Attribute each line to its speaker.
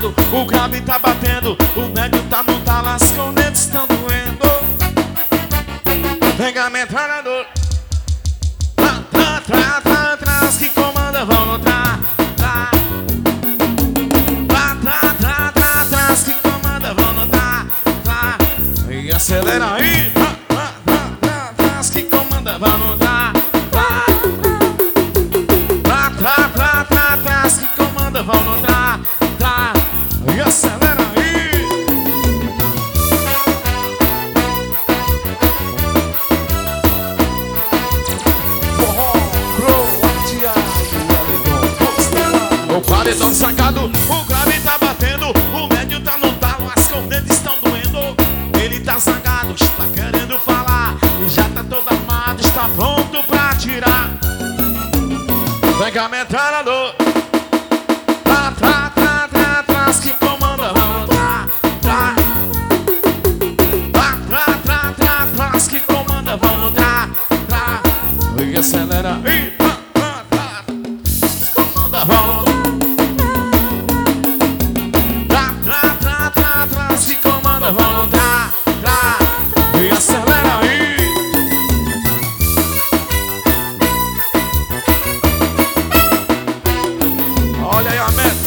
Speaker 1: sangado, o grave tá batendo, o médio tá no talo, as cornetas estão doendo. Vem a metralhadora, atrás que comanda, vão no atrás que comanda, vão no e acelera aí, atrás que comanda, vão no atrás que comanda, vão no e acelera aí. O paredão sacado, o grave tá batendo, o médio tá no talo, as cornetas estão doendo. Ele tá zangado, está querendo falar, e já tá todo armado, está pronto pra atirar. Vem cá, metralhador, atrás que comanda, vamos atrás que comanda, vamos e acelera aí, comanda, vamos atrás que comanda, vamos e acelera aí. Olha aí a meta.